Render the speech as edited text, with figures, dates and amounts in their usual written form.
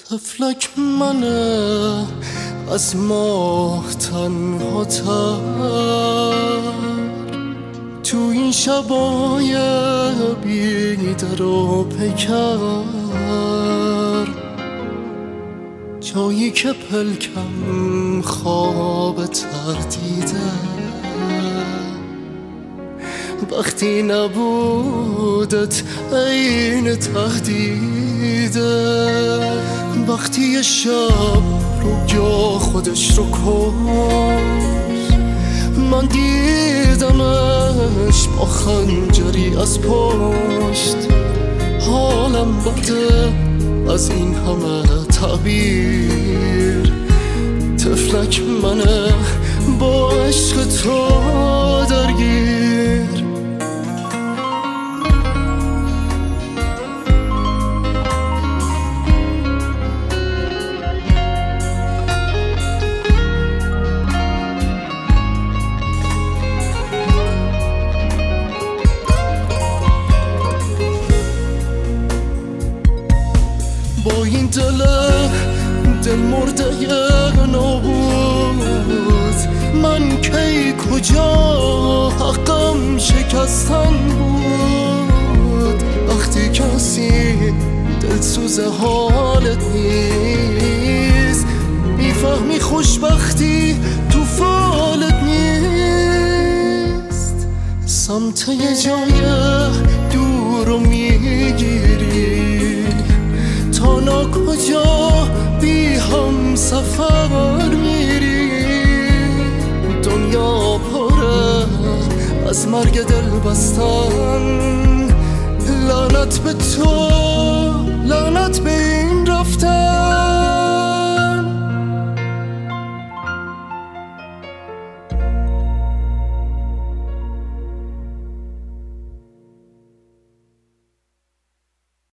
طفلک منه از ماه تنها تر تو این شبای بی در و پیکر، جایی که پلکم خواب تردیده، وقتی نبودت عین تهدیده، وقتی یه شب رویا خودش رو کشت، من دیدمش با خنجری از پشت. حالم بده از این همه تعبیر، طفلک منه با عشق تو درگیر. با این دل مرده نابود، من کی کجا حقم شکستن بود. وقتی کسی دلسوز حالت نیست، میفهمی خوشبختی تو فالت نیست. سمت یه جای دور رو میگیری، تا ناکجا بی هم سفر میری. دنیا پره از مرگ دل بستن، لعنت به تو، لعنت به